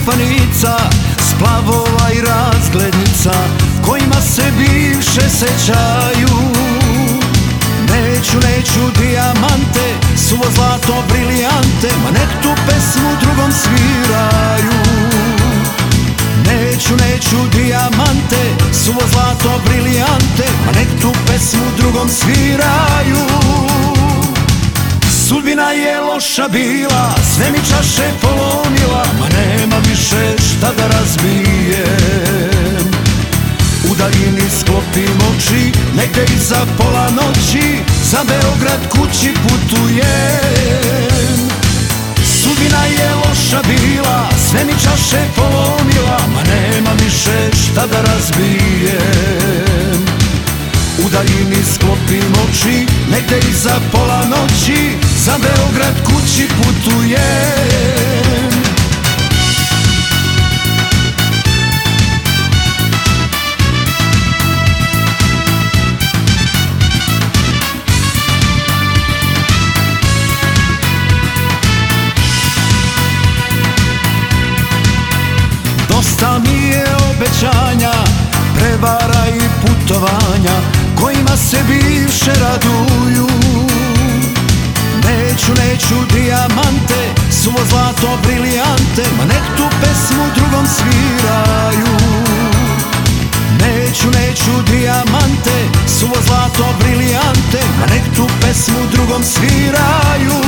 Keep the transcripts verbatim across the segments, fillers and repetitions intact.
kopanica, splavova i razglednica, kojima se bivše sećaju. Neću, neću dijamante, suvo zlato, brilijante, ma nek tu pesmu drugom sviraju. Neću, neću dijamante, suvo zlato, brilijante, ma nek tu pesmu drugom sviraju. Sudbina je loša bila, sve mi čaše polomila, ma nema više šta da razbijem. U daljini sklopim oči, negde iza pola noći, za Beograd kući putujem. Sudbina je loša bila, sve mi čaše polomila, ma nema više šta da razbijem. U daljini sklopim oči, negde iza pola noći, za Beograd kući putujem. Dosta mi je obećanja, prevara i putovanja, kojima se bivše raduju. Neću, neću dijamante, suvo zlato, brilijante, ma nek tu pesmu drugom sviraju. Neću, neću dijamante, suvo zlato, brilijante, ma nek tu pesmu drugom sviraju.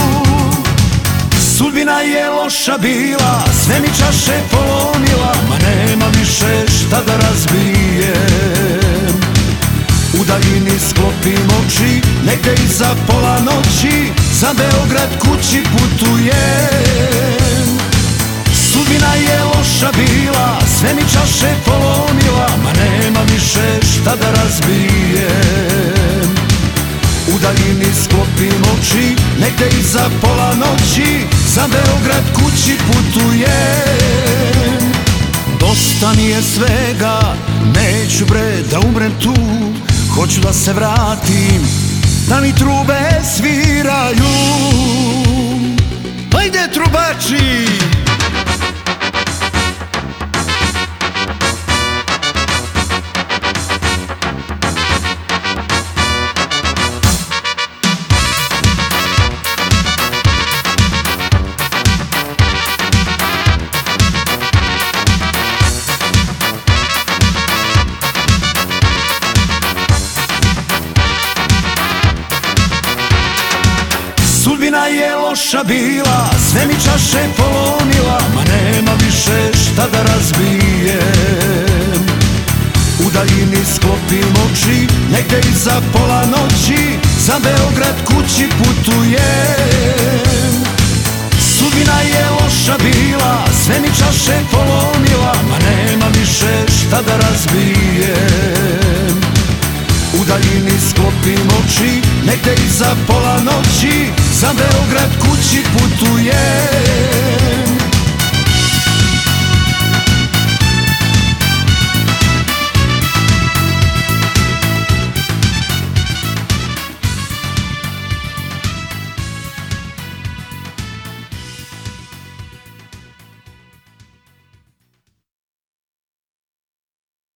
Sudbina je loša bila, sve mi čaše polomila, ma nema više šta da razbijem. U daljini sklopim oči, negde iza pola noći, za Beograd kući putujem. Sudbina je loša bila, sve mi čaše polomila, ma nema više šta da razbijem. U daljini sklopim oči, negde iza pola noći, za Beograd kući putujem. Dosta mi je svega, neću bre da umrem tu, hoću da se vratim, da mi trube sviraju. Ajde trubači! Sudbina je loša bila, sve mi čaše polomila, ma nema više šta da razbijem. U daljini sklopim oči, negde iza pola noći, za Beograd kući putujem. Sudbina je loša bila, sve mi čaše polomila, ma nema više šta da razbijem. U daljini sklopim oči, negde iza pola noći,